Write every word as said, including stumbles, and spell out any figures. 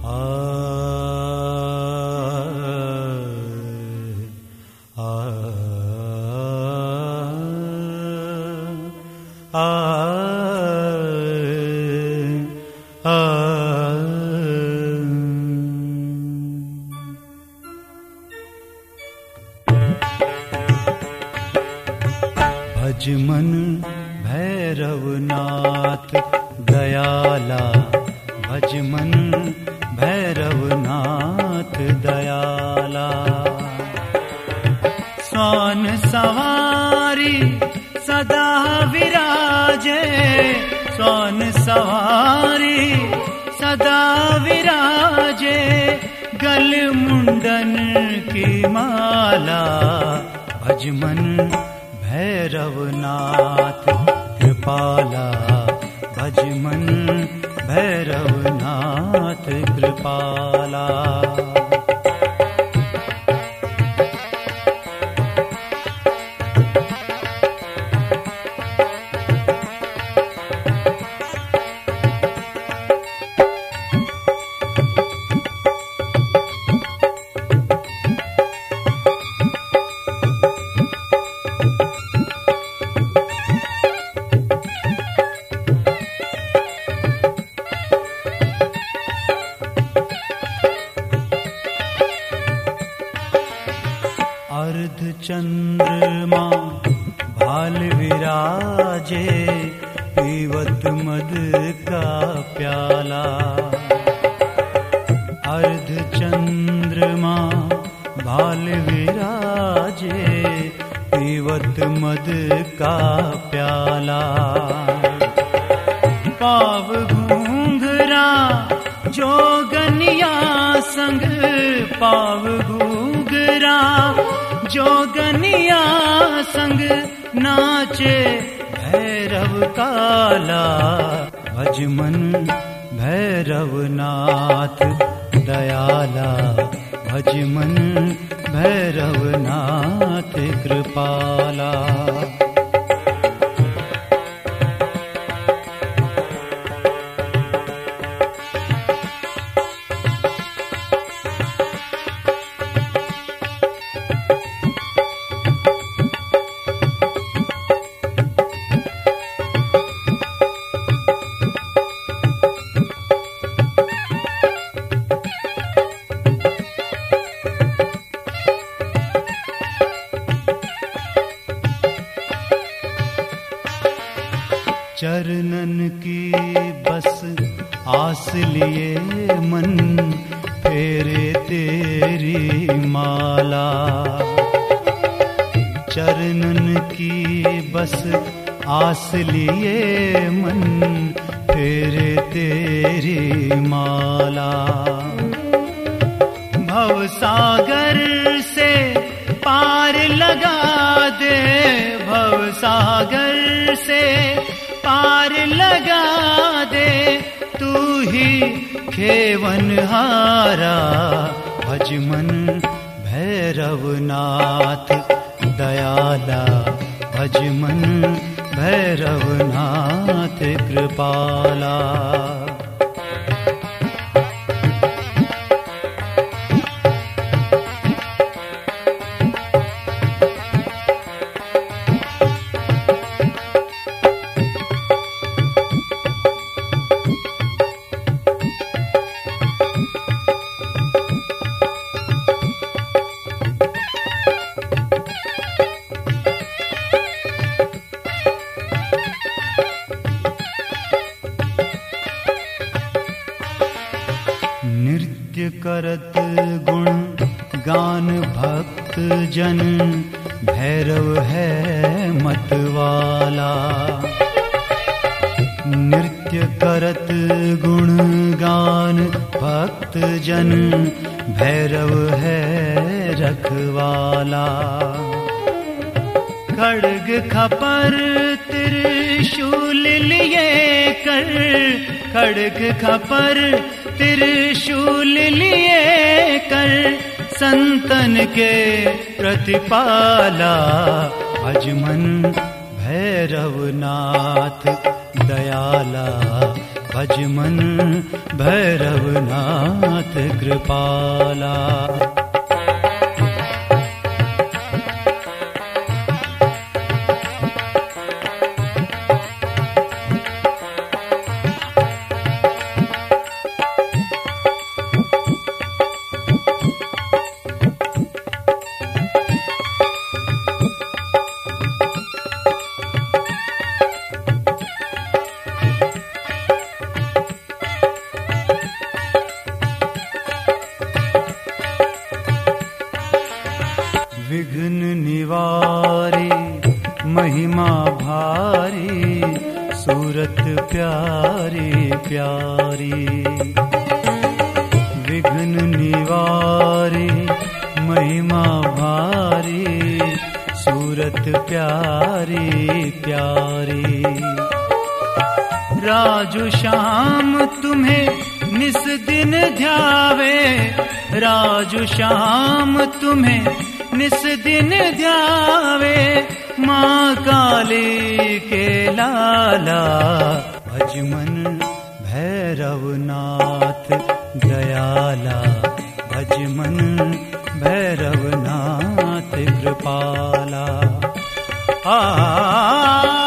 भज मन भैरवनाथ दयाला, भज मन भैरवनाथ दयाला। स्वान सवारी सदा विराजे, स्वान सवारी सदा विराजे। गल मुंडन की माला, भज मन भैरवनाथ कृपाला, भज मन भैरवनाथ कृपाला। अर्ध चंद्रमा भाल विराजे, पीवत मद का प्याला। अर्ध चंद्रमा भाल विराजे, पीवत मद का प्याला। पाव घूंघरा जोगनिया संग, पाव घूंघरा जोगनिया संग। नाचे भैरव काला, भज मन भैरवनाथ दयाला, भज मन भैरवनाथ कृपाला। चरणन की बस आस लिए मन, फेरे तेरी माला। चरणन की बस आस लिए मन, फेरे तेरी माला। भव सागर से पार लगा दे, भव सागर से पार लगा दे। तू ही खेवनहारा, भज मन भैरवनाथ दयाला, भज मन भैरवनाथ कृपाला। नृत्य करत गुण गान भक्त जन, भैरव है मतवाला। नृत्य करत गुण गान भक्त जन, भैरव है रखवाला। खड्ग खपर त्रिशूल लिए कर, खड्ग खपर त्रिशूल लिए कर। संतन के प्रतिपाला, भज मन भैरवनाथ दयाला, भज मन भैरवनाथ कृपाला। विघ्न निवारी महिमा भारी, सूरत प्यारी प्यारी। विघ्न निवारी महिमा भारी, सूरत प्यारी प्यारी। राजू श्याम तुम्हें निस दिन ध्यावे, राजू श्याम तुम्हें निस दिन ध्यावे। माँ काली के लाला, भज मन भैरवनाथ दयाला। भज मन भैरवनाथ कृपाला। आ